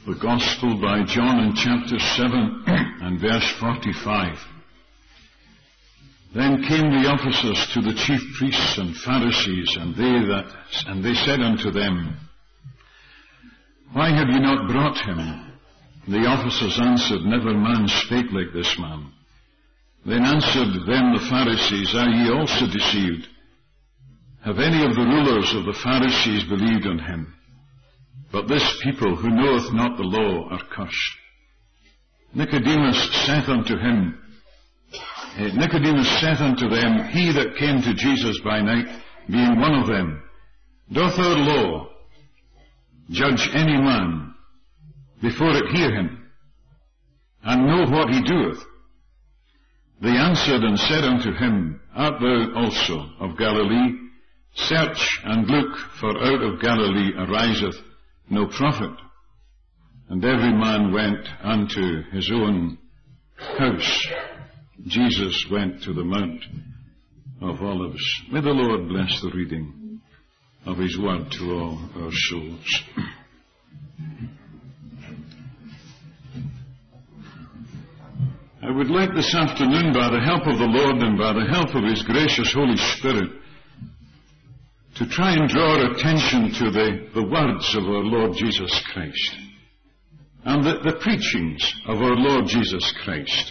The Gospel by John in chapter 7 and verse 45. Then came the officers to the chief priests and Pharisees, and they said unto them, Why have you not brought him? The officers answered, Never man spake like this man. Then answered them the Pharisees, Are ye also deceived? Have any of the rulers of the Pharisees believed on him? But this people who knoweth not the law are cursed. Nicodemus saith unto them, He that came to Jesus by night, being one of them, Doth our law judge any man before it hear him, and know what he doeth? They answered and said unto him, Art thou also of Galilee? Search and look, for out of Galilee ariseth no prophet. And every man went unto his own house. Jesus went to the Mount of Olives. May the Lord bless the reading of his word to all our souls. I would like this afternoon, by the help of the Lord and by the help of his gracious Holy Spirit, to try and draw our attention to the words of our Lord Jesus Christ and the preachings of our Lord Jesus Christ.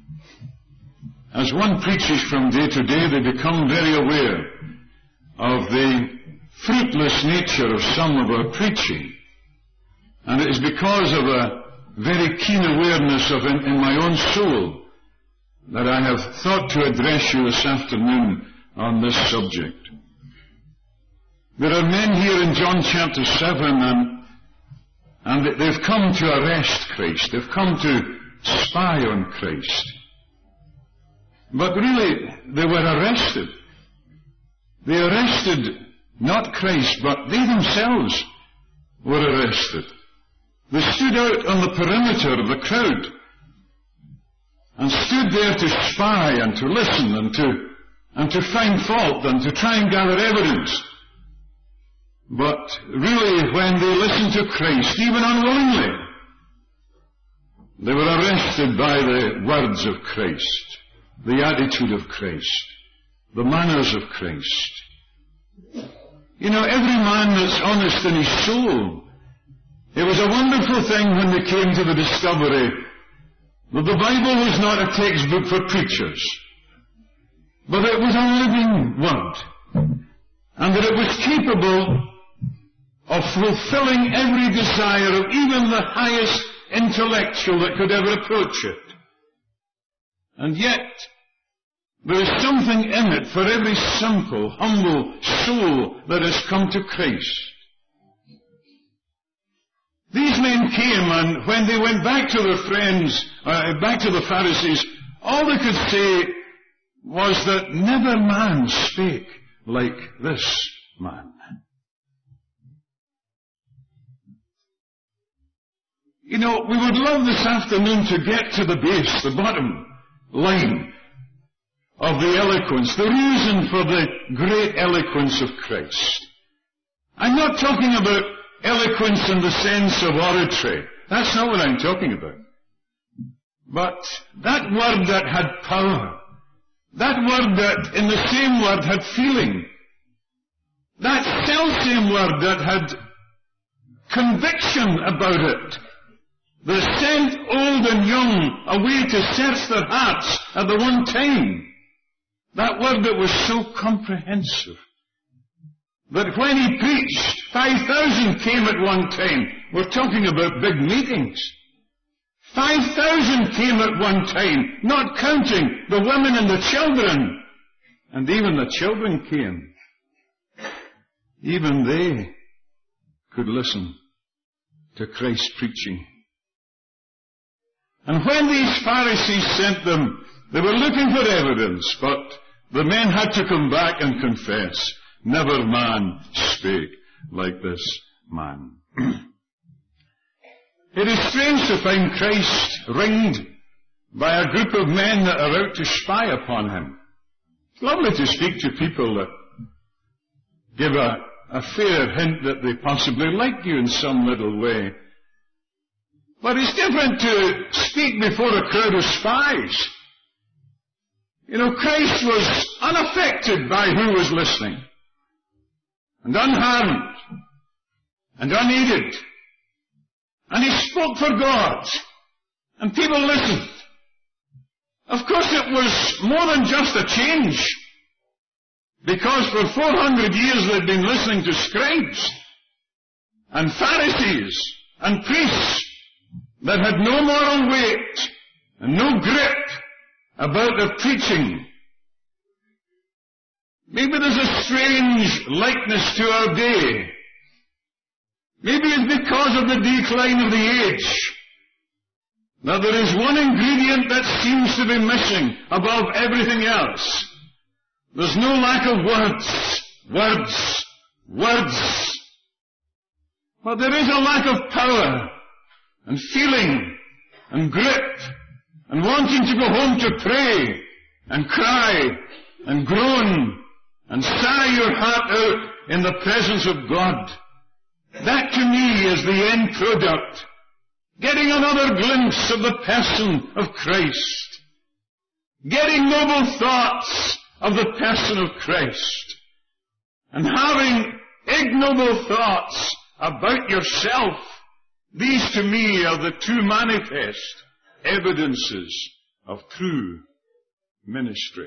As one preaches from day to day, they become very aware of the fruitless nature of some of our preaching. And it is because of a very keen awareness of in my own soul that I have thought to address you this afternoon on this subject. There are men here in John chapter 7 and they've come to arrest Christ. They've come to spy on Christ. But really, they were arrested. They arrested not Christ, but they themselves were arrested. They stood out on the perimeter of the crowd and stood there to spy and to listen and to find fault and to try and gather evidence. But really, when they listened to Christ, even unwillingly, they were arrested by the words of Christ, the attitude of Christ, the manners of Christ. You know, every man that's honest in his soul, it was a wonderful thing when they came to the discovery that the Bible was not a textbook for preachers, but it was a living word, and that it was capable of fulfilling every desire of even the highest intellectual that could ever approach it. And yet, there is something in it for every simple, humble soul that has come to Christ. These men came, and when they went back to their friends, back to the Pharisees, all they could say was that never man spake like this man. You know, we would love this afternoon to get to the base, the bottom line of the eloquence, the reason for the great eloquence of Christ. I'm not talking about eloquence in the sense of oratory. That's not what I'm talking about. But that word that had power, that word that in the same word had feeling, that self-same word that had conviction about it, that sent old and young away to search their hearts at the one time. That word that was so comprehensive that when he preached, 5,000 came at one time. We're talking about big meetings. 5,000 came at one time, not counting the women and the children. And even the children came. Even they could listen to Christ's preaching. And when these Pharisees sent them, they were looking for evidence, but the men had to come back and confess, never man spake like this man. It is strange to find Christ ringed by a group of men that are out to spy upon him. It's lovely to speak to people that give a fair hint that they possibly like you in some little way. But it's different to speak before a crowd of spies. You know, Christ was unaffected by who was listening, and unharmed, and unaided. And he spoke for God, and people listened. Of course, it was more than just a change, because for 400 years they'd been listening to scribes and Pharisees and priests that had no moral weight and no grip about their preaching. Maybe there's a strange likeness to our day. Maybe it's because of the decline of the age that there is one ingredient that seems to be missing above everything else. There's no lack of words. But there is a lack of power and feeling and grip and wanting to go home to pray and cry and groan and sigh your heart out in the presence of God. That to me is the end product. Getting another glimpse of the person of Christ. Getting noble thoughts of the person of Christ. And having ignoble thoughts about yourself. These to me are the two manifest evidences of true ministry.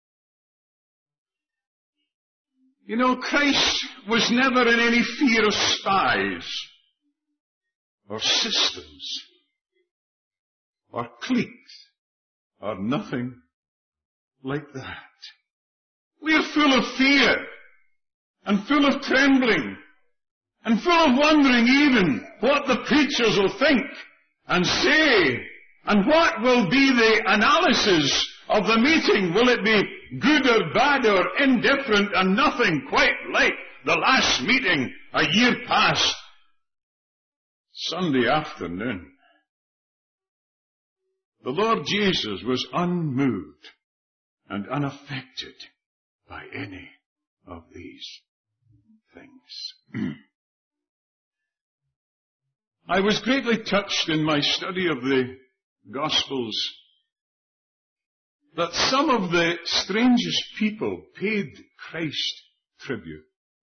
You know, Christ was never in any fear of spies, or systems, or cliques, or nothing like that. We are full of fear, and full of trembling, and full of wondering even what the preachers will think and say, and what will be the analysis of the meeting. Will it be good or bad or indifferent and nothing quite like the last meeting a year past? Sunday afternoon. The Lord Jesus was unmoved and unaffected by any of these things. I was greatly touched in my study of the Gospels that some of the strangest people paid Christ tribute.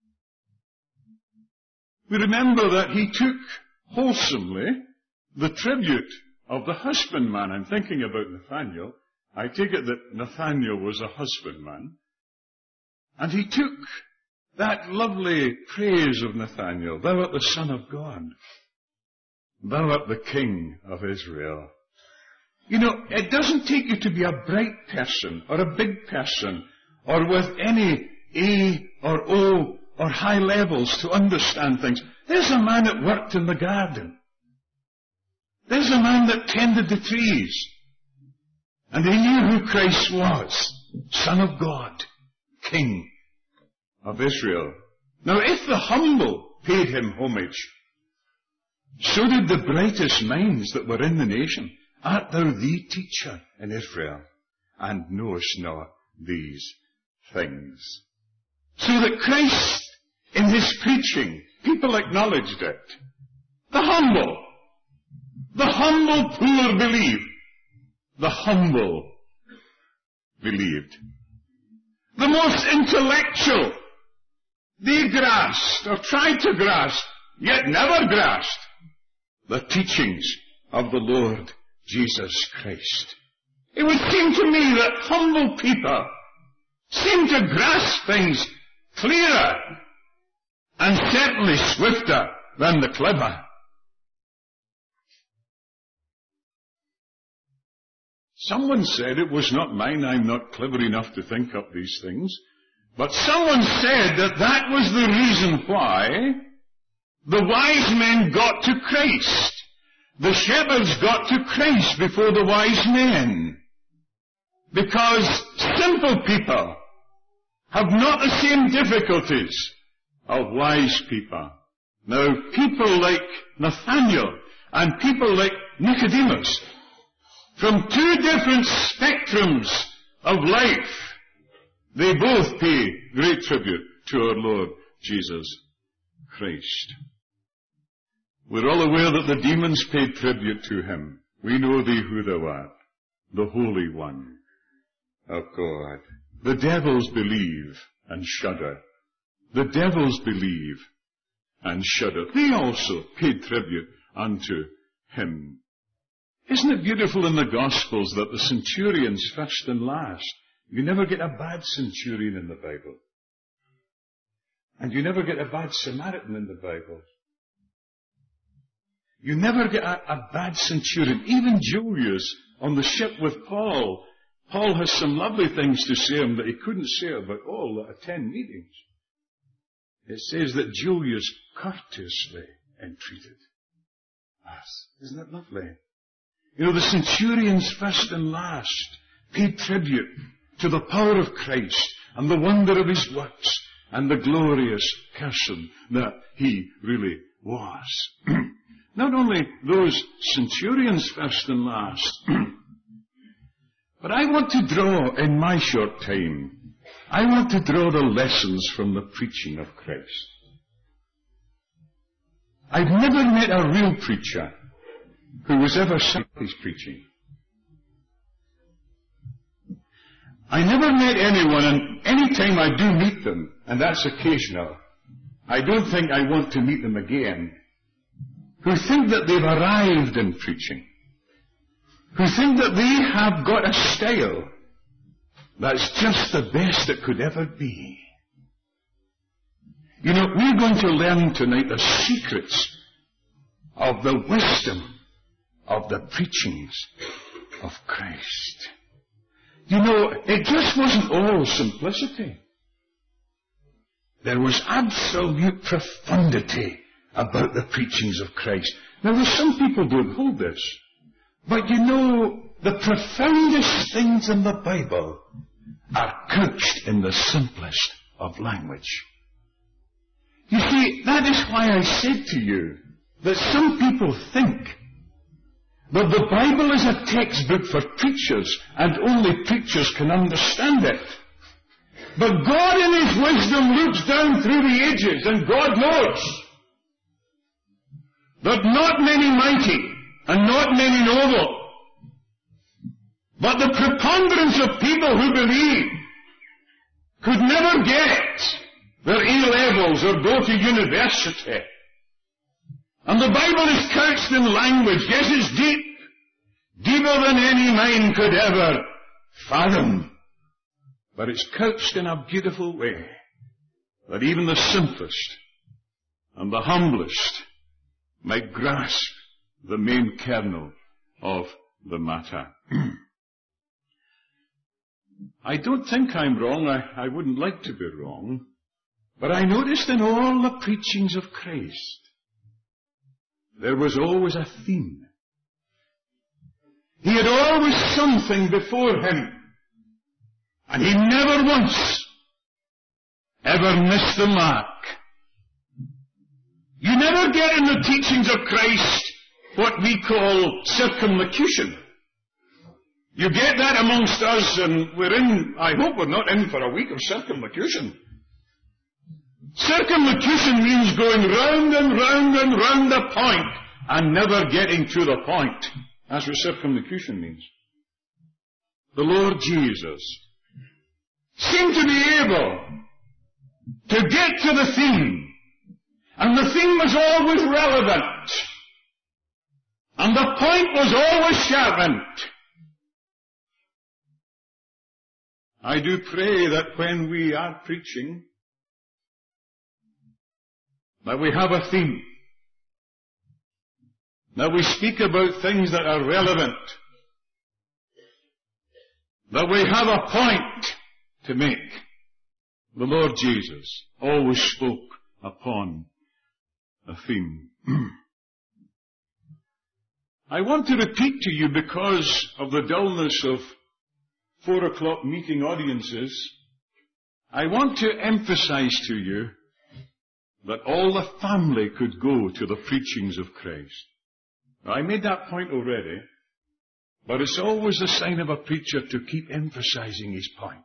We remember that he took wholesomely the tribute of the husbandman. I'm thinking about Nathanael. I take it that Nathanael was a husbandman. And he took that lovely praise of Nathanael. Thou art the Son of God. Thou art the King of Israel. You know, it doesn't take you to be a bright person or a big person or with any A or O or high levels to understand things. There's a man that worked in the garden. There's a man that tended the trees. And he knew who Christ was. Son of God, King of Israel. Now, if the humble paid him homage, so did the brightest minds that were in the nation. Art thou the teacher in Israel, and knowest not these things? So that Christ, in his preaching, people acknowledged it. The humble poor believed. The humble believed. The most intellectual, they grasped or tried to grasp, yet never grasped the teachings of the Lord Jesus Christ. It would seem to me that humble people seem to grasp things clearer and certainly swifter than the clever. Someone said, it was not mine, I'm not clever enough to think up these things, but someone said that that was the reason why the wise men got to Christ. The shepherds got to Christ before the wise men. Because simple people have not the same difficulties of wise people. Now, people like Nathanael and people like Nicodemus, from two different spectrums of life, they both pay great tribute to our Lord Jesus Christ. We're all aware that the demons paid tribute to him. We know thee who thou art, the Holy One of God. The devils believe and shudder. The devils believe and shudder. They also paid tribute unto him. Isn't it beautiful in the Gospels that the centurions first and last? You never get a bad centurion in the Bible. And you never get a bad Samaritan in the Bible. You never get a bad centurion. Even Julius on the ship with Paul. Paul has some lovely things to say him that he couldn't say about all that attend meetings. It says that Julius courteously entreated us. Isn't that lovely? You know, the centurions first and last paid tribute to the power of Christ and the wonder of his works and the glorious person that he really was. Not only those centurions first and last, but I want to draw in my short time, I want to draw the lessons from the preaching of Christ. I've never met a real preacher who was ever sick of his preaching. I never met anyone, and any time I do meet them, and that's occasional, I don't think I want to meet them again, who think that they've arrived in preaching, who think that they have got a style that's just the best it could ever be. You know, we're going to learn tonight the secrets of the wisdom of the preachings of Christ. You know, it just wasn't all simplicity. There was absolute profundity about the preachings of Christ. Now, there's some people don't hold this, but you know, the profoundest things in the Bible are couched in the simplest of language. You see, that is why I said to you that some people think that the Bible is a textbook for preachers and only preachers can understand it. But God in his wisdom looks down through the ages, and God knows that not many mighty and not many noble, but the preponderance of people who believe could never get their A-levels or go to university. And the Bible is couched in language, yes, it's deep, deeper than any mind could ever fathom. But it's couched in a beautiful way that even the simplest and the humblest might grasp the main kernel of the matter. I don't think I'm wrong. I wouldn't like to be wrong. But I noticed in all the preachings of Christ, there was always a theme. He had always something before him. And he never once ever missed the mark. You never get in the teachings of Christ what we call circumlocution. You get that amongst us, and I hope we're not in for a week of circumlocution. Circumlocution means going round and round and round a point and never getting to the point. That's what circumlocution means. The Lord Jesus seemed to be able to get to the theme, and the theme was always relevant, and the point was always sharpened. I do pray that when we are preaching, that we have a theme, that we speak about things that are relevant, that we have a point to make. The Lord Jesus always spoke upon a theme. I want to repeat to you, because of the dullness of 4 o'clock meeting audiences, I want to emphasize to you that all the family could go to the preachings of Christ. Now, I made that point already, but it's always the sign of a preacher to keep emphasizing his point.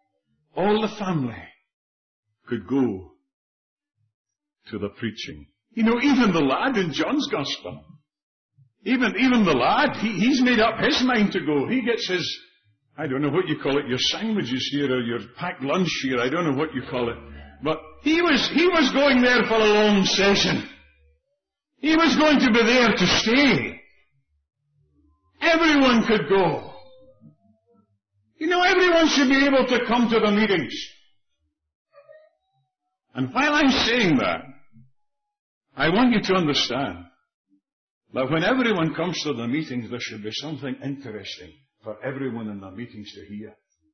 All the family could go to the preaching. You know, even the lad in John's Gospel, even the lad, he's made up his mind to go. He gets his, I don't know what you call it, your sandwiches here or your packed lunch here, I don't know what you call it. But he was going there for a long session. He was going to be there to stay. Everyone could go. You know, everyone should be able to come to the meetings. And while I'm saying that, I want you to understand that when everyone comes to the meetings, there should be something interesting for everyone in the meetings to hear.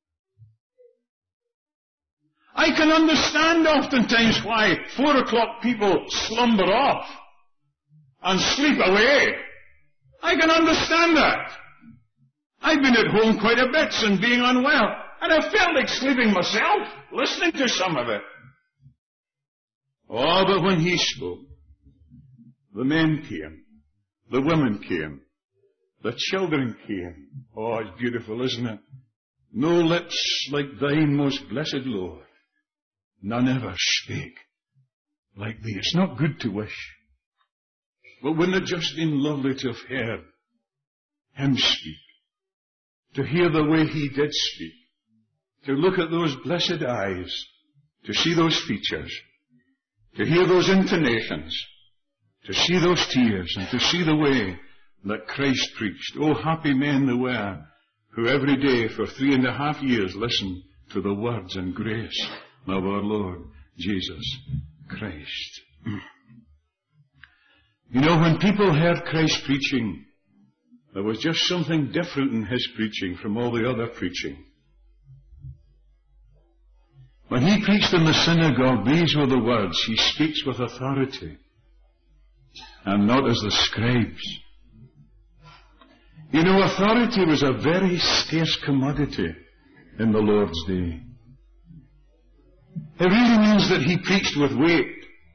I can understand oftentimes why 4 o'clock people slumber off and sleep away. I can understand that. I've been at home quite a bit since being unwell, and I felt like sleeping myself, listening to some of it. Oh, but when he spoke, the men came, the women came, the children came. Oh, it's beautiful, isn't it? No lips like thine, most blessed Lord. None ever spake like thee. It's not good to wish. But wouldn't it just been lovely to have heard him speak? To hear the way he did speak. To look at those blessed eyes. To see those features. To hear those intonations. To see those tears. And to see the way that Christ preached. Oh, happy men they were who every day for 3.5 years listened to the words and grace of our Lord Jesus Christ. You know, when people heard Christ preaching, there was just something different in his preaching from all the other preaching. When he preached in the synagogue, these were the words. He speaks with authority, and not as the scribes. You know, authority was a very scarce commodity in the Lord's day. It really means that he preached with weight.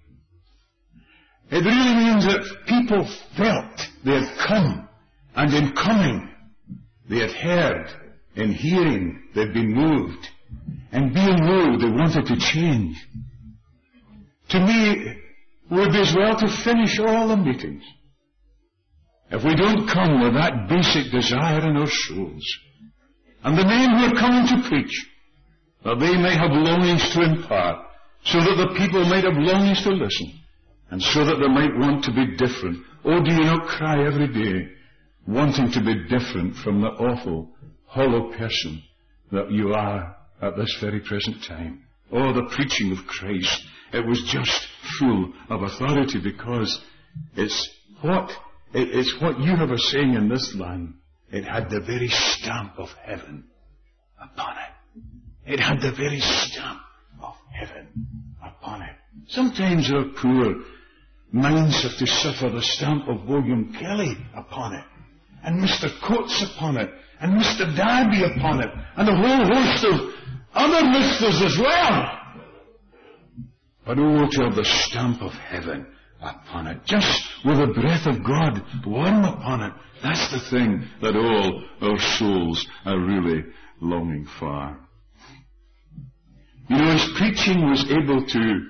It really means that people felt they had come, and in coming, they had heard. In hearing, they'd been moved. And being moved, they wanted to change. To me, it would be as well to finish all the meetings if we don't come with that basic desire in our souls. And the men who are coming to preach, that they may have longings to impart, so that the people might have longings to listen, and so that they might want to be different. Oh, do you not cry every day, wanting to be different from the awful, hollow person that you are at this very present time? Oh, the preaching of Christ, it was just full of authority, because it's what you have a saying in this land. It had the very stamp of heaven upon it. It had the very stamp of heaven upon it. Sometimes our poor minds have to suffer the stamp of William Kelly upon it, and Mr. Coates upon it, and Mr. Darby upon it, and a whole host of other misters as well. But oh, to have the stamp of heaven upon it, just with the breath of God warm upon it, that's the thing that all our souls are really longing for. You know, his preaching was able to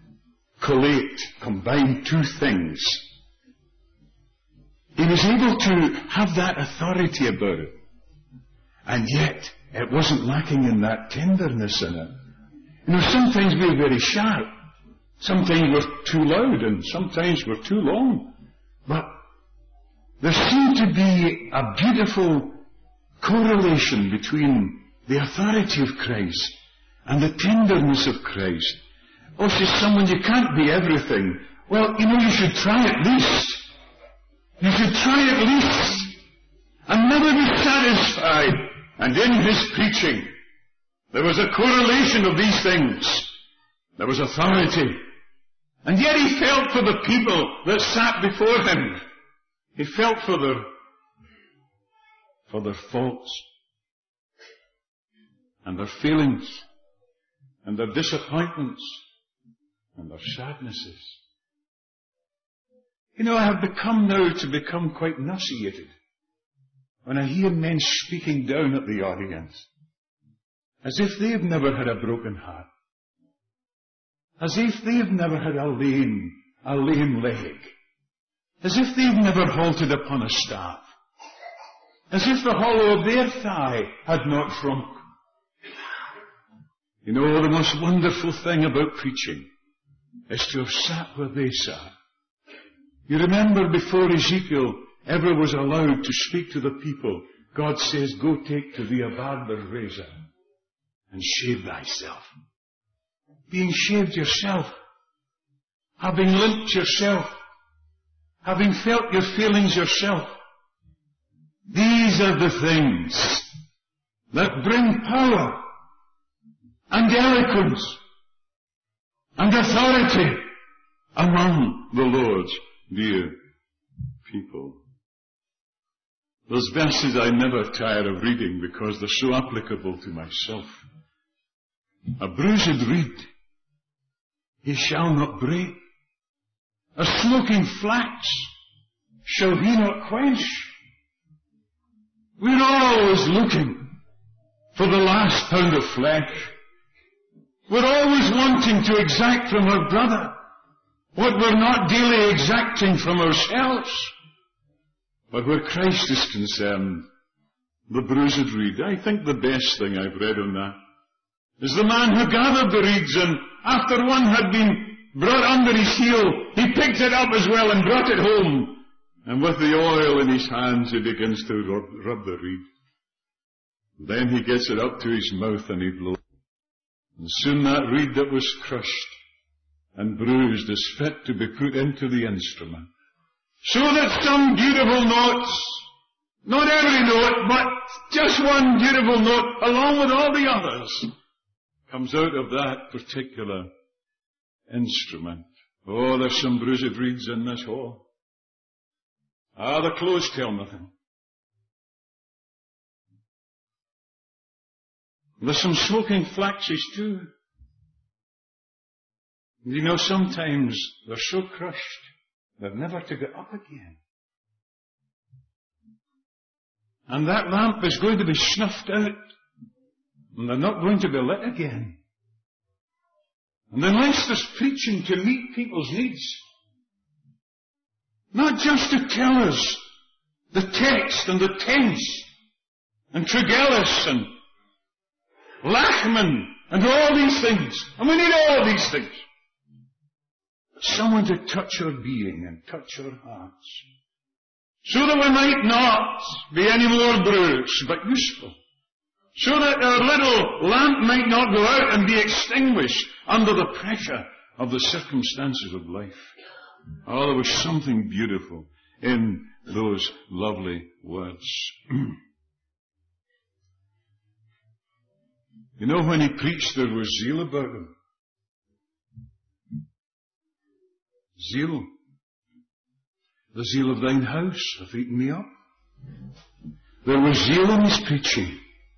combine two things. He was able to have that authority about it, and yet it wasn't lacking in that tenderness in it. You know, sometimes we're very sharp, sometimes we're too loud, and sometimes we're too long, but there seemed to be a beautiful correlation between the authority of Christ and the tenderness of Christ. Oh, says someone, you can't be everything. Well, you know, you should try at least. You should try at least, and never be satisfied. And in his preaching, there was a correlation of these things. There was authority. And yet he felt for the people that sat before him. He felt for their faults, and their feelings, and their disappointments, and their sadnesses. You know, I have become quite nauseated when I hear men speaking down at the audience, as if they've never had a broken heart, as if they've never had a lame a lame leg, as if they've never halted upon a staff, as if the hollow of their thigh had not shrunk. You know, the most wonderful thing about preaching is to have sat where they sat. You remember before Ezekiel ever was allowed to speak to the people, God says, go take to thee a barber's razor and shave thyself. Being shaved yourself, having limped yourself, having felt your feelings yourself. These are the things that bring power and eloquence and authority among the Lord's dear people. Those verses I never tire of reading because they're so applicable to myself. A bruised reed he shall not break. A smoking flax shall he not quench. We're always looking for the last pound of flesh. We're always wanting to exact from our brother what we're not daily exacting from ourselves. But where Christ is concerned, the bruised reed, I think the best thing I've read on that is the man who gathered the reeds, and after one had been brought under his heel, he picked it up as well and brought it home. And with the oil in his hands, he begins to rub the reed. Then he gets it up to his mouth and he blows. And soon that reed that was crushed and bruised is fit to be put into the instrument, so that some beautiful notes, not every note, but just one beautiful note, along with all the others, comes out of that particular instrument. Oh, there's some bruised reeds in this hall. The clothes tell nothing. There's some smoking flaxes too. You know, sometimes they're so crushed, they're never to get up again. And that lamp is going to be snuffed out, and they're not going to be lit again. And unless there's preaching to meet people's needs, not just to tell us the text and the tense, and Tregelles and Lachman and all these things, and we need all these things, but someone to touch our being and touch our hearts, so that we might not be any more bruised, but useful, so that our little lamp might not go out and be extinguished under the pressure of the circumstances of life. Oh, there was something beautiful in those lovely words. You know, when he preached, there was zeal about him. Zeal. The zeal of thine house hath eaten me up. There was zeal in his preaching.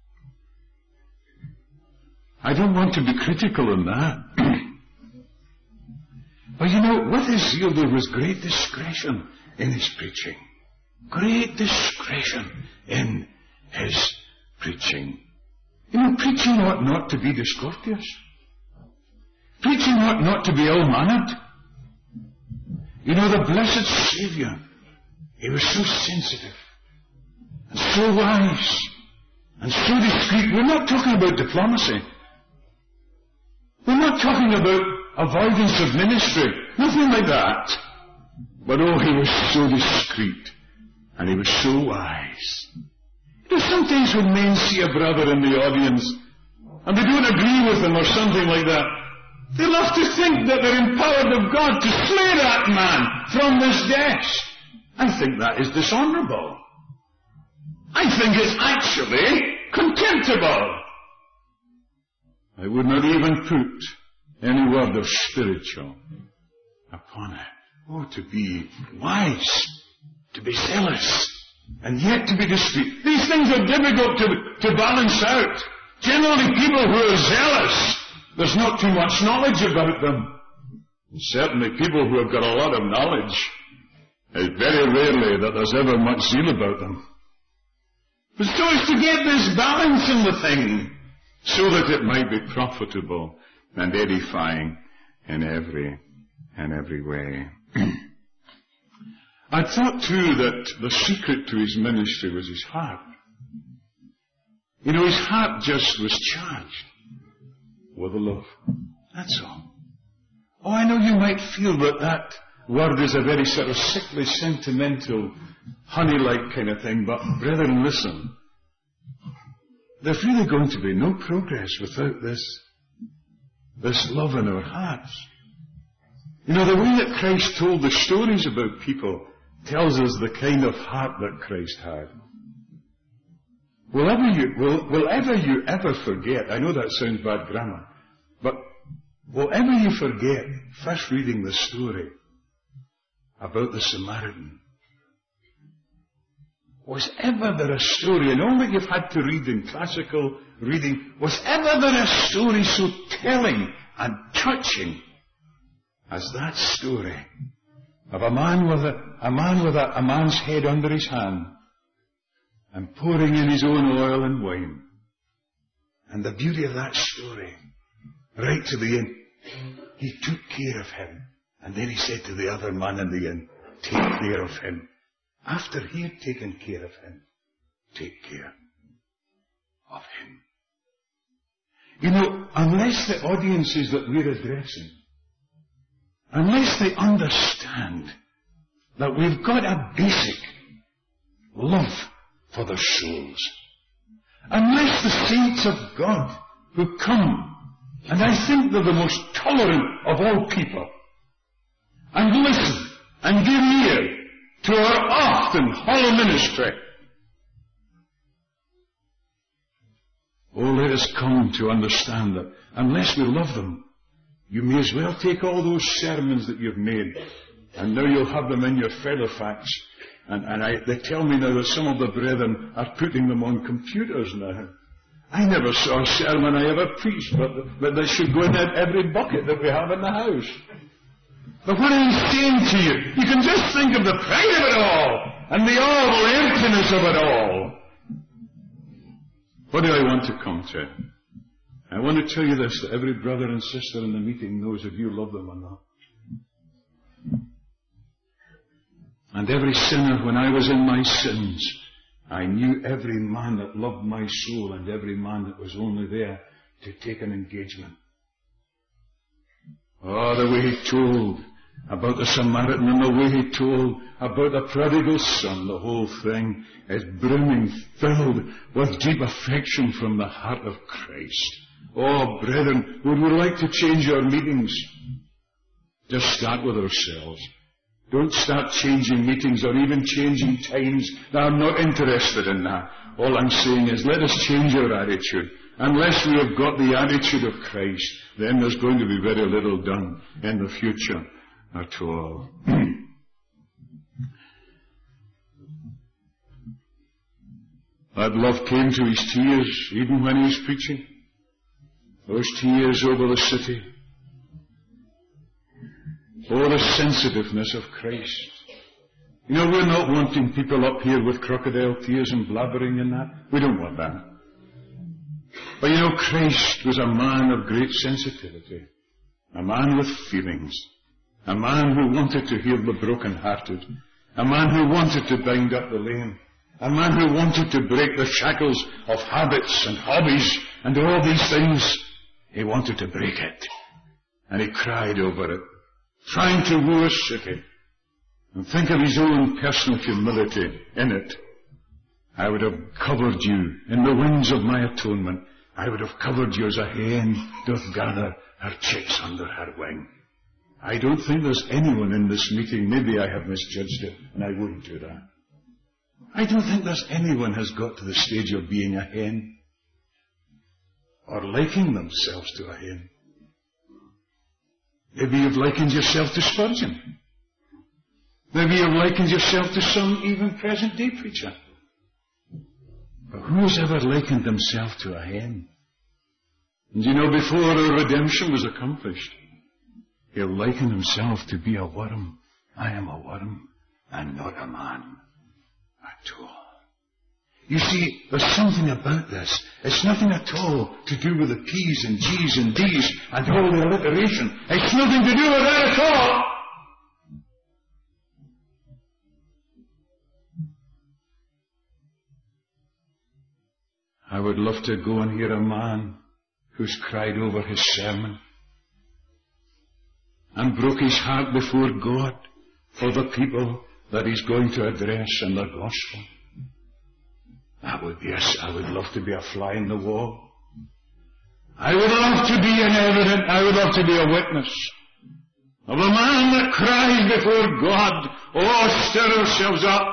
I don't want to be critical in that. But you know, with his zeal there was great discretion in his preaching. Great discretion in his preaching. You know, preaching ought not to be discourteous. Preaching ought not to be ill-mannered. You know, the blessed Saviour, he was so sensitive, and so wise, and so discreet. We're not talking about diplomacy. We're not talking about avoidance of ministry. Nothing like that. But oh, he was so discreet, and he was so wise. You know, sometimes when men see a brother in the audience, and they don't agree with him or something like that, they love to think that they're empowered of God to slay that man from this desk. I think that is dishonourable. I think it's actually contemptible. I would not even put any word of spiritual upon it. Oh, to be wise, to be zealous, and yet to be discreet. These things are difficult to balance out. Generally, people who are zealous, there's not too much knowledge about them. And certainly people who have got a lot of knowledge, it's very rarely that there's ever much zeal about them. But so as to get this balance in the thing, so that it might be profitable and edifying in every in every way. I thought too that the secret to his ministry was his heart. You know, his heart just was charged with love. That's all. Oh, I know you might feel that that word is a very sort of sickly, sentimental, honey-like kind of thing, but brethren, listen. There's really going to be no progress without this love in our hearts. You know, the way that Christ told the stories about people tells us the kind of heart that Christ had. Will you ever forget, I know that sounds bad grammar, but will ever you forget first reading the story about the Samaritan? Was ever there a story, and all that you've had to read in classical reading, was ever there a story so telling and touching as that story of a man with a man's head under his hand and pouring in his own oil and wine? And the beauty of that story, right to the end, he took care of him. And then he said to the other man in the inn, take care of him. After he had taken care of him, take care of him. You know, unless the audiences that we're addressing, unless they understand that we've got a basic love for their souls, unless the saints of God who come, and I think they're the most tolerant of all people, and listen and give ear to our often hollow ministry, oh, let us come to understand that unless we love them, you may as well take all those sermons that you've made, and now you'll have them in your Filofax. They tell me now that some of the brethren are putting them on computers now. I never saw a sermon I ever preached, but they should go in every bucket that we have in the house. But what are you saying to you? You can just think of the pride of it all, and the awful emptiness of it all. What do I want to come to? I want to tell you this, that every brother and sister in the meeting knows if you love them or not. And every sinner, when I was in my sins, I knew every man that loved my soul and every man that was only there to take an engagement. Oh, the way he told about the Samaritan and the way he told about the prodigal son, the whole thing is brimming, filled with deep affection from the heart of Christ. Oh, brethren, would we like to change our meetings? Just start with ourselves. Don't start changing meetings or even changing times. Now, I'm not interested in that. All I'm saying is let us change our attitude. Unless we have got the attitude of Christ, then there's going to be very little done in the future at all. That love came to his tears even when he was preaching. Those tears over the city. Oh, the sensitiveness of Christ. You know, we're not wanting people up here with crocodile tears and blabbering and that. We don't want that. But you know, Christ was a man of great sensitivity. A man with feelings. A man who wanted to heal the broken-hearted. A man who wanted to bind up the lame. A man who wanted to break the shackles of habits and hobbies and all these things. He wanted to break it. And he cried over it, trying to woo a city. And think of his own personal humility in it. I would have covered you in the wings of my atonement. I would have covered you as a hen doth gather her chicks under her wing. I don't think there's anyone in this meeting, maybe I have misjudged it, and I wouldn't do that. I don't think there's anyone has got to the stage of being a hen or liking themselves to a hen. Maybe you've likened yourself to Spurgeon. Maybe you've likened yourself to some even present-day preacher. But who's ever likened himself to a hen? And you know, before our redemption was accomplished, he'll liken himself to be a worm. I am a worm and not a man at all. You see, there's something about this. It's nothing at all to do with the P's and G's and D's and all the alliteration. It's nothing to do with that at all. I would love to go and hear a man who's cried over his sermon and broke his heart before God for the people that he's going to address in the gospel. I would love to be a fly in the wall. I would love to be an evidence. I would love to be a witness of a man that cries before God, oh, stir ourselves up.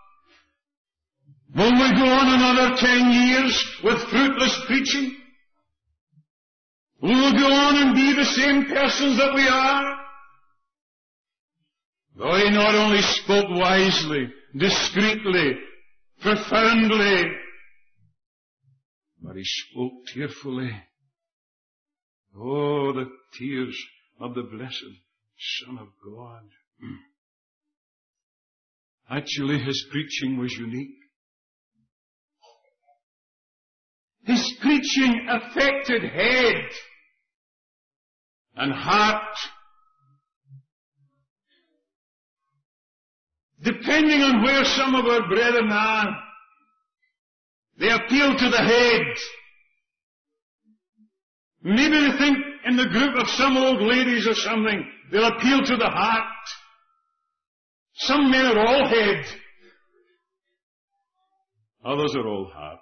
Will we go on another 10 years with fruitless preaching? Will we go on and be the same persons that we are? Though he not only spoke wisely, discreetly, profoundly, but he spoke tearfully. Oh, the tears of the blessed Son of God. Actually, his preaching was unique. His preaching affected head and heart. Depending on where some of our brethren are, they appeal to the head. Maybe they think in the group of some old ladies or something, they'll appeal to the heart. Some men are all head. Others are all heart.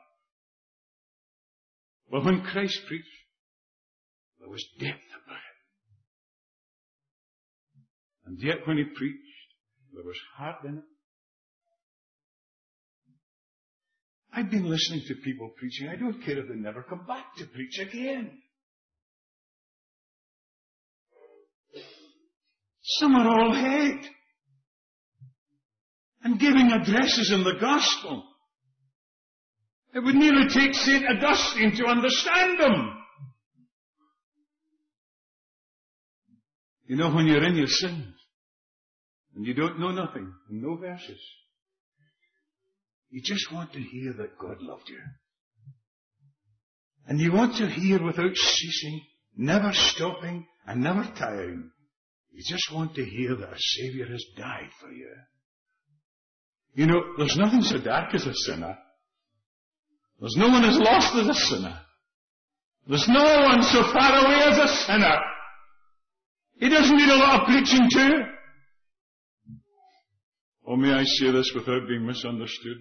But when Christ preached, there was depth about it. And yet when he preached, there was heart in it. I've been listening to people preaching. I don't care if they never come back to preach again. Some are all head and giving addresses in the gospel. It would nearly take St. Augustine to understand them. You know, when you're in your sins, and you don't know nothing, and no verses, you just want to hear that God loved you. And you want to hear without ceasing, never stopping, and never tiring. You just want to hear that a Saviour has died for you. You know, there's nothing so dark as a sinner. There's no one as lost as a sinner. There's no one so far away as a sinner. He doesn't need a lot of preaching too. Or may I say this without being misunderstood?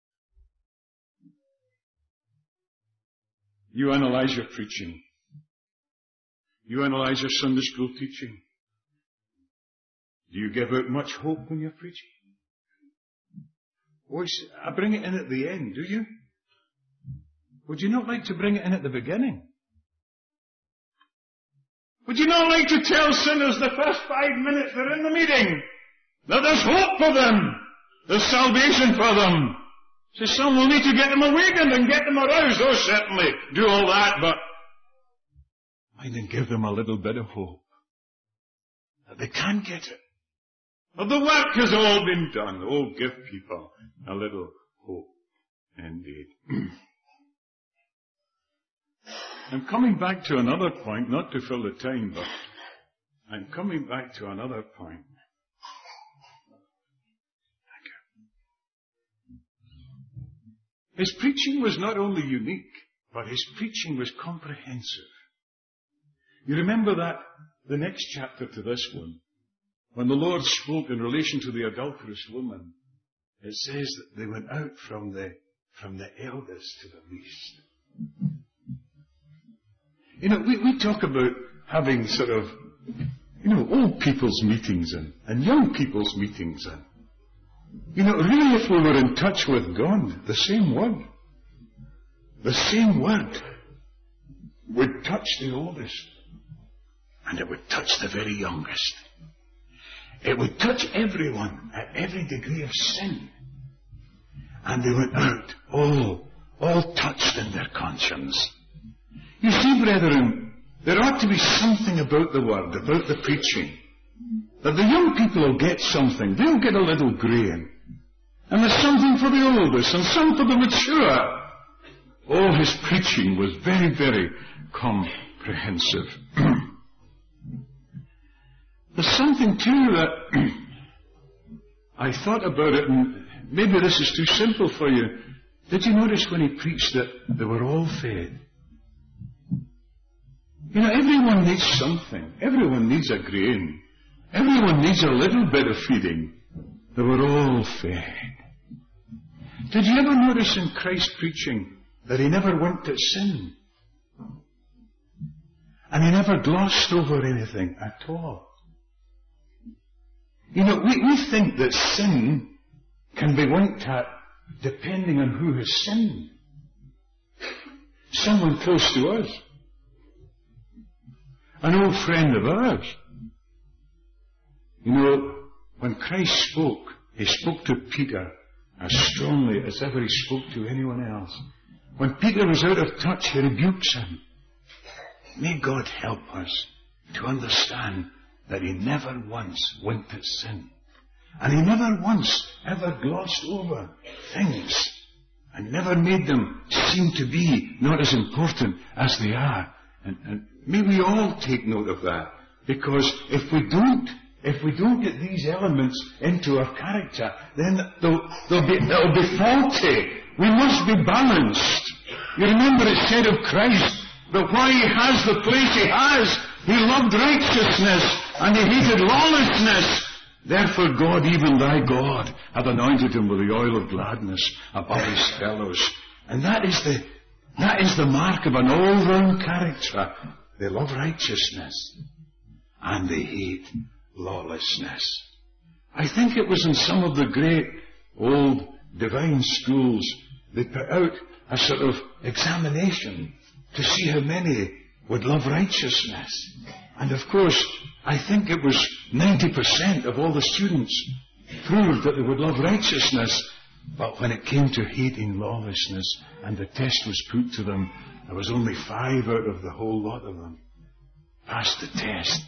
You analyze your preaching. You analyze your Sunday school teaching. Do you give out much hope when you're preaching? Oh, I bring it in at the end, do you? Would you not like to bring it in at the beginning? Would you not like to tell sinners the first 5 minutes they're in the meeting that there's hope for them, there's salvation for them? So some will need to get them awakened and get them aroused. Oh, certainly, do all that, but mind and give them a little bit of hope that they can get it. But the work has all been done. Oh, give people a little hope indeed. I'm coming back to another point, not to fill the time, but I'm coming back to another point. His preaching was not only unique, but his preaching was comprehensive. You remember that, the next chapter to this one, when the Lord spoke in relation to the adulterous woman, it says that they went out from the eldest to the least. You know, we talk about having sort of, old people's meetings and young people's meetings and, really if we were in touch with God, the same word would touch the oldest and it would touch the very youngest. It would touch everyone at every degree of sin. And they went out, all touched in their conscience. You see, brethren, there ought to be something about the word, about the preaching, that the young people will get something. They'll get a little grain. And there's something for the oldest and some for the mature. Oh, his preaching was very, very comprehensive. There's something too that I thought about it, and maybe this is too simple for you. Did you notice when he preached that they were all fed? You know, everyone needs something. Everyone needs a grain. Everyone needs a little bit of feeding. They were all fed. Did you ever notice in Christ's preaching that he never went at sin? And he never glossed over anything at all. You know, we think that sin can be winked at depending on who has sinned. Someone close to us. An old friend of ours. You know, when Christ spoke, he spoke to Peter as strongly as ever he spoke to anyone else. When Peter was out of touch, he rebukes him. May God help us to understand that he never once winked at sin. And he never once ever glossed over things and never made them seem to be not as important as they are. And may we all take note of that, because if we don't get these elements into our character, then they'll be faulty. We must be balanced. You remember it said of Christ that why he has the place he has, he loved righteousness and he hated lawlessness. Therefore God, even thy God, hath anointed him with the oil of gladness above his fellows. And that is the mark of an all-round character. They love righteousness and they hate lawlessness. I think it was in some of the great old divine schools they put out a sort of examination to see how many would love righteousness. And of course, I think it was 90% of all the students proved that they would love righteousness. But when it came to hating lawlessness and the test was put to them, there was only 5 out of the whole lot of them passed the test.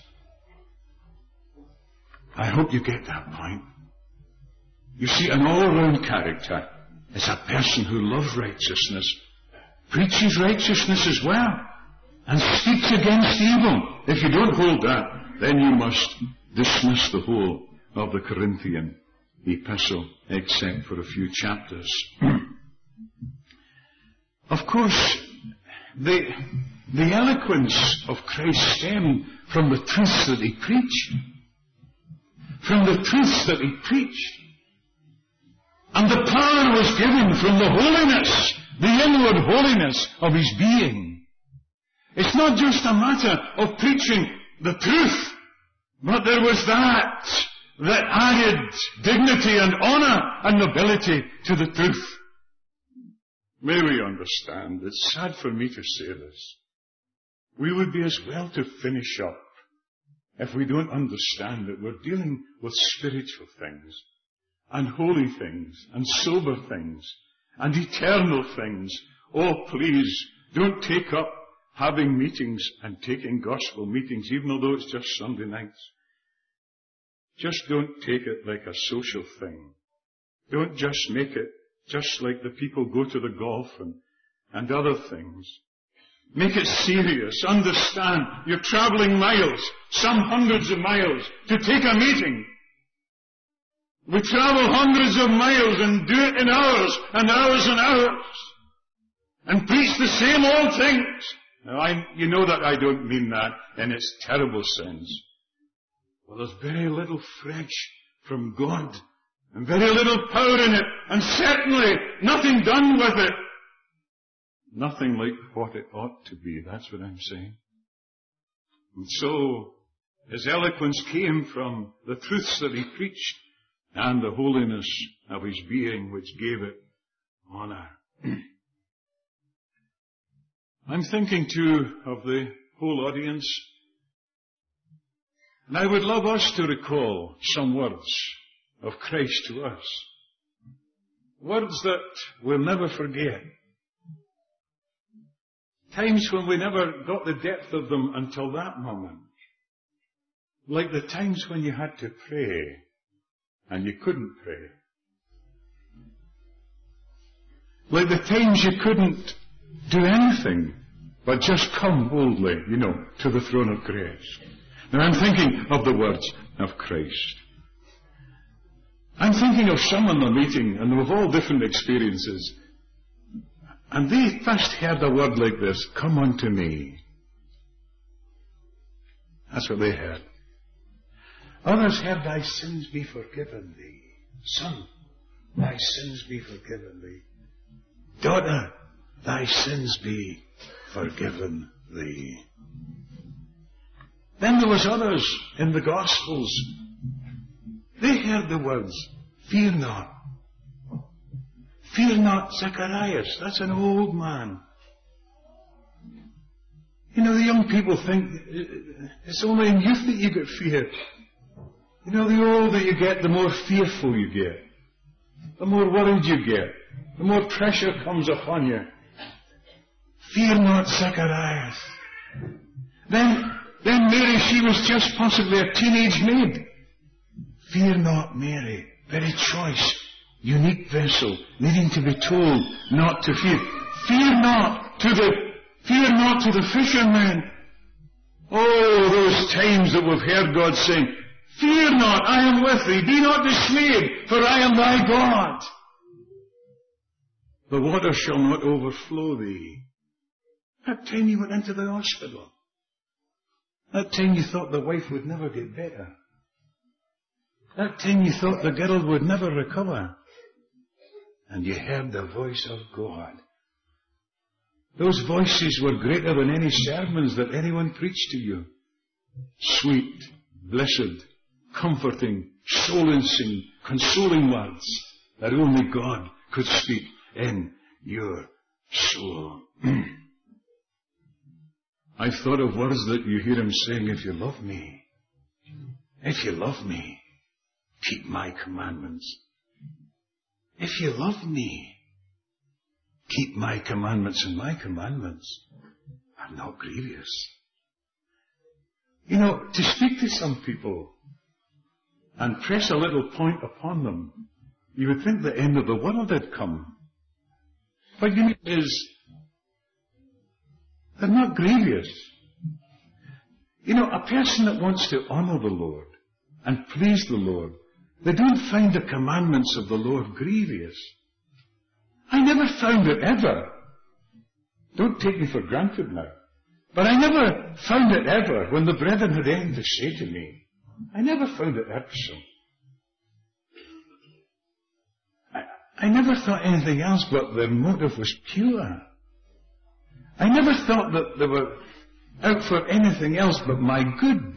I hope you get that point. You see, an all-round character is a person who loves righteousness, preaches righteousness as well, and speaks against evil. If you don't hold that, then you must dismiss the whole of the Corinthian epistle, except for a few chapters. Of course, the eloquence of Christ stemmed from the truths that he preached. From the truths that he preached. And the power was given from the holiness, the inward holiness of his being. It's not just a matter of preaching the truth, but there was that added dignity and honor and nobility to the truth. May we understand, it's sad for me to say this. We would be as well to finish up if we don't understand that we're dealing with spiritual things, and holy things, and sober things, and eternal things. Oh, please, don't take up having meetings and taking gospel meetings, even although it's just Sunday nights. Just don't take it like a social thing. Don't just make it just like the people go to the golf and other things. Make it serious. Understand, you're traveling miles, some hundreds of miles, to take a meeting. We travel hundreds of miles and do it in hours and hours and hours. And preach the same old things. Now, you know that I don't mean that in its terrible sense. Well, there's very little fresh from God, and very little power in it, and certainly nothing done with it. Nothing like what it ought to be, that's what I'm saying. And so, his eloquence came from the truths that he preached, and the holiness of his being, which gave it honor. I'm thinking too of the whole audience. And I would love us to recall some words of Christ to us. Words that we'll never forget. Times when we never got the depth of them until that moment. Like the times when you had to pray and you couldn't pray. Like the times you couldn't do anything but just come boldly, to the throne of grace. Now I'm thinking of the words of Christ. I'm thinking of some in the meeting, and they have all different experiences. And they first heard a word like this, come unto me. That's what they heard. Others heard, thy sins be forgiven thee. Son, thy sins be forgiven thee. Daughter, thy sins be forgiven thee. Then there was others in the Gospels. They heard the words, fear not. Fear not, Zacharias. That's an old man. The young people think it's only in youth that you get fear. The older you get, the more fearful you get. The more worried you get. The more pressure comes upon you. Fear not, Zacharias. Then Mary, she was just possibly a teenage maid. Fear not, Mary. Very choice, unique vessel, needing to be told not to fear. Fear not to the fishermen. Oh, those times that we've heard God saying, fear not, I am with thee. Be not dismayed, for I am thy God. The water shall not overflow thee. That time you went into the hospital. That time you thought the wife would never get better. That time you thought the girl would never recover. And you heard the voice of God. Those voices were greater than any sermons that anyone preached to you. Sweet, blessed, comforting, soul-insing, consoling words that only God could speak in your soul. I thought of words that you hear him saying, if you love me, keep my commandments. If you love me, keep my commandments, and my commandments are not grievous. To speak to some people and press a little point upon them, you would think the end of the world had come. But they're not grievous. A person that wants to honor the Lord and please the Lord, they don't find the commandments of the Lord grievous. I never found it ever. Don't take me for granted now. But I never found it ever when the brethren had anything to say to me. I never found it irksome. I never thought anything else but their motive was pure. I never thought that they were out for anything else but my good.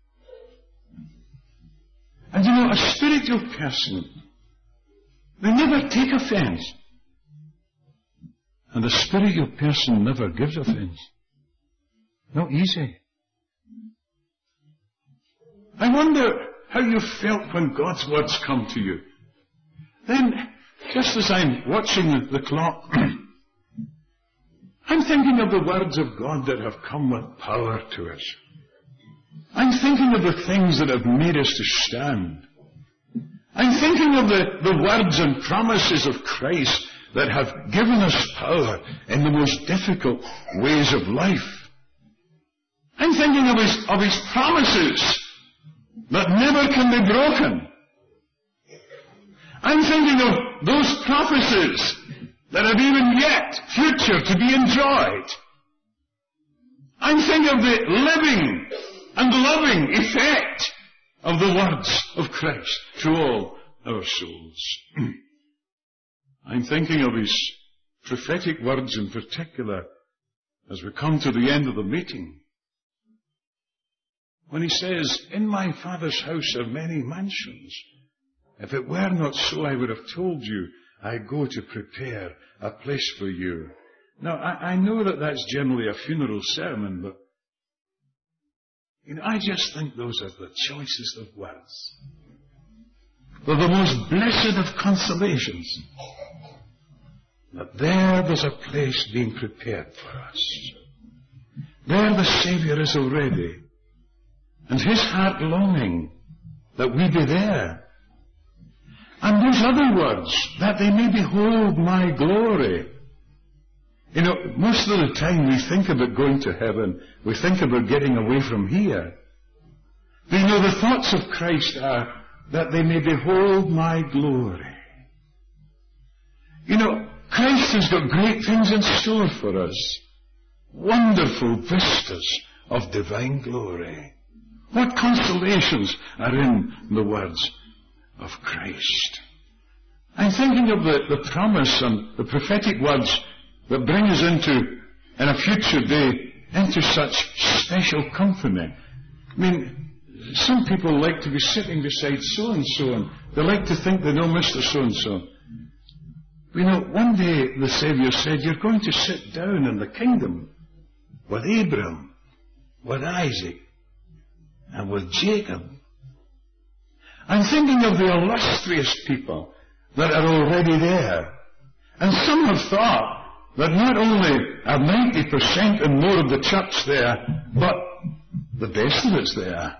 And a spiritual person, they never take offense. And a spiritual person never gives offense. Not easy. I wonder how you felt when God's words come to you. Then, just as I'm watching the clock, I'm thinking of the words of God that have come with power to us. I'm thinking of the things that have made us to stand. I'm thinking of the words and promises of Christ that have given us power in the most difficult ways of life. I'm thinking of His promises that never can be broken. I'm thinking of those prophecies that have even yet future to be enjoyed. I'm thinking of the living and loving effect of the words of Christ to all our souls. I'm thinking of His prophetic words in particular as we come to the end of the meeting. When He says, in my Father's house are many mansions. If it were not so, I would have told you, I go to prepare a place for you. Now, I know that that's generally a funeral sermon, but I just think those are the choicest of words. They're the most blessed of consolations. That there's a place being prepared for us. There the Saviour is already. And His heart longing that we be there. And those other words, that they may behold my glory. You know, most of the time we think about going to heaven, we think about getting away from here. But you know, the thoughts of Christ are that they may behold my glory. You know, Christ has got great things in store for us. Wonderful vistas of divine glory. What consolations are in the words of Christ. I'm thinking of the promise and the prophetic words that bring us into, in a future day, into such special company. I mean, some people like to be sitting beside so-and-so, and they like to think they know Mr. So-and-so. You know, one day the Saviour said, you're going to sit down in the kingdom with Abraham, with Isaac, and with Jacob. I'm thinking of the illustrious people that are already there. And some have thought that not only are 90% and more of the church there, but the best of it's there.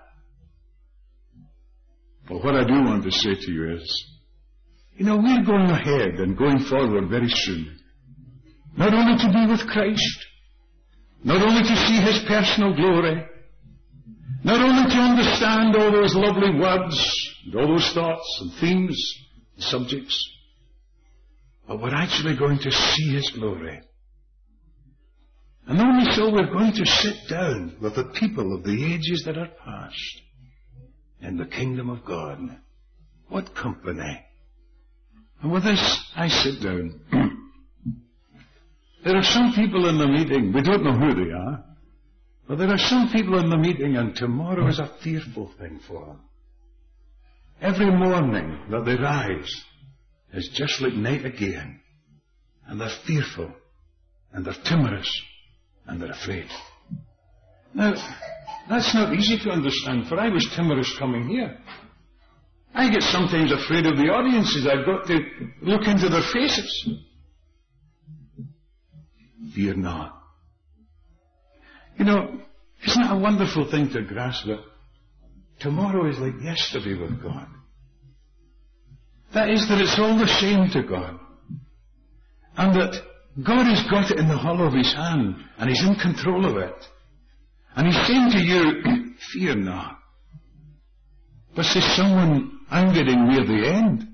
But what I do want to say to you is, you know, we're going ahead and going forward very soon. Not only to be with Christ, not only to see His personal glory, not only to understand all those lovely words, and all those thoughts and themes and subjects, but we're actually going to see His glory. And only so we're going to sit down with the people of the ages that are past in the kingdom of God. What company! And with this, I sit down. There are some people in the meeting, we don't know who they are, but there are some people in the meeting, and tomorrow is a fearful thing for them. Every morning that they rise is just like night again, and they're fearful, and they're timorous, and they're afraid. Now, that's not easy to understand, for I was timorous coming here. I get sometimes afraid of the audiences. I've got to look into their faces. Fear not. You know, isn't it a wonderful thing to grasp that tomorrow is like yesterday with God? That is, that it's all the same to God. And that God has got it in the hollow of His hand, and He's in control of it. And He's saying to you, fear not. But says someone, I'm getting near the end.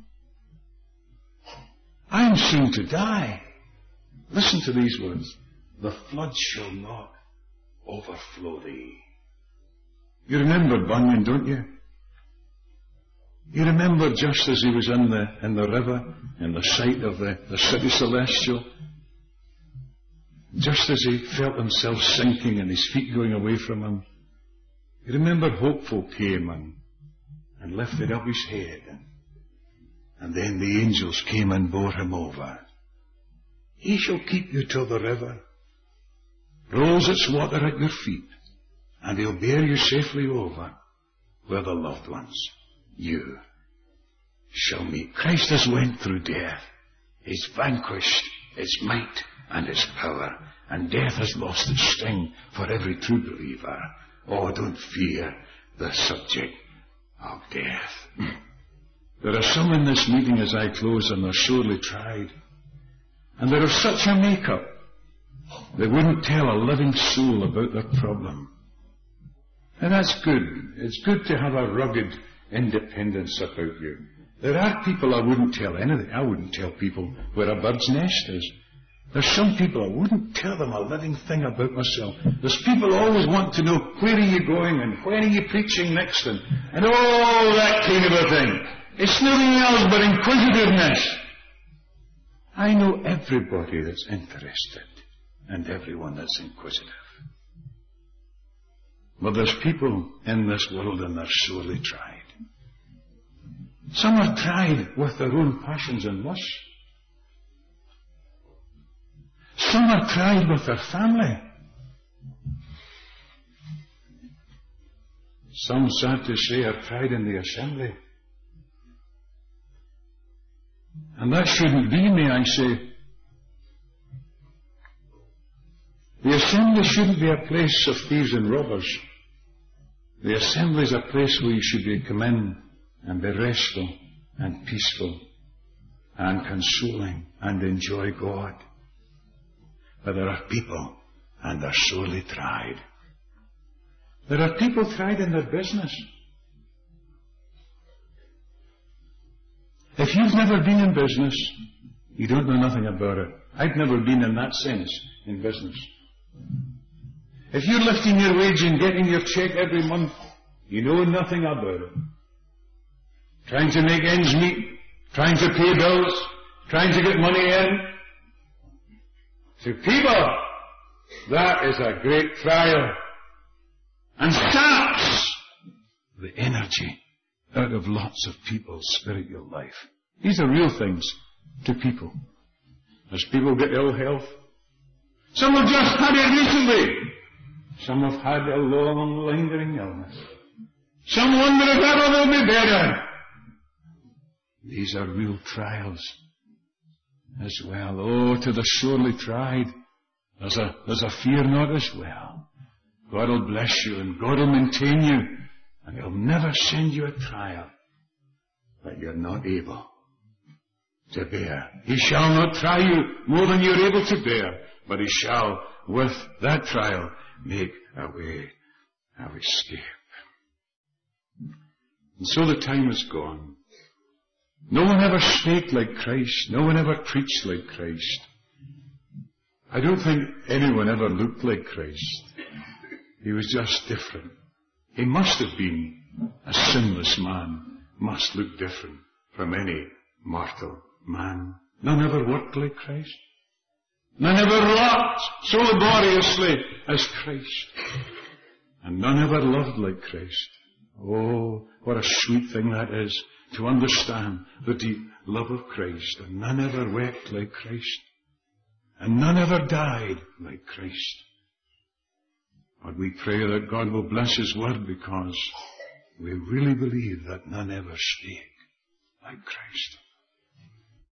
I'm soon to die. Listen to these words. The flood shall not overflow thee. You remember Bunyan, don't you? You remember just as he was in the river, in the sight of the city celestial, just as he felt himself sinking and his feet going away from him. You remember Hopeful came and lifted up his head, and then the angels came and bore him over. He shall keep you till the river rolls its water at your feet, and He'll bear you safely over where the loved ones, you, shall meet. Christ has went through death. He's vanquished its might and its power, and death has lost its sting for every true believer. Oh, don't fear the subject of death. There are some in this meeting as I close, and they're sorely tried. And they're of such a make-up, they wouldn't tell a living soul about their problem. And that's good. It's good to have a rugged independence about you. There are people I wouldn't tell anything. I wouldn't tell people where a bird's nest is. There's some people I wouldn't tell them a living thing about myself. There's people who always want to know, where are you going and when are you preaching next and all that kind of a thing. It's nothing else but inquisitiveness. I know everybody that's interested and everyone that's inquisitive. But there's people in this world and they're sorely tried. Some are tried with their own passions and lusts. Some are tried with their family. Some, sad to say, are tried in the assembly. And that shouldn't be, may I say. The assembly shouldn't be a place of thieves and robbers. The assembly is a place where you should come in and be restful and peaceful and consoling and enjoy God. But there are people, and they're sorely tried. There are people tried in their business. If you've never been in business, you don't know nothing about it. I've never been in that sense in business. If you're lifting your wage and getting your check every month, you know nothing about it. Trying to make ends meet, trying to pay bills, trying to get money in. To people, that is a great trial, and saps the energy out of lots of people's spiritual life. These are real things to people. As people get ill health, some have just had it recently. Some have had a long, lingering illness. Some wonder if ever they'll be better. These are real trials as well. Oh, to the sorely tried, there's a fear not as well. God will bless you, and God will maintain you, and He'll never send you a trial that you're not able to bear. He shall not try you more than you're able to bear, but He shall, with that trial, make a way of escape. And so the time is gone. No one ever spake like Christ. No one ever preached like Christ. I don't think anyone ever looked like Christ. He was just different. He must have been a sinless man, must look different from any mortal man. None ever worked like Christ. None ever wrought so laboriously as Christ. And none ever loved like Christ. Oh, what a sweet thing that is, to understand the deep love of Christ. And none ever wept like Christ. And none ever died like Christ. But we pray that God will bless His word, because we really believe that none ever spake like Christ.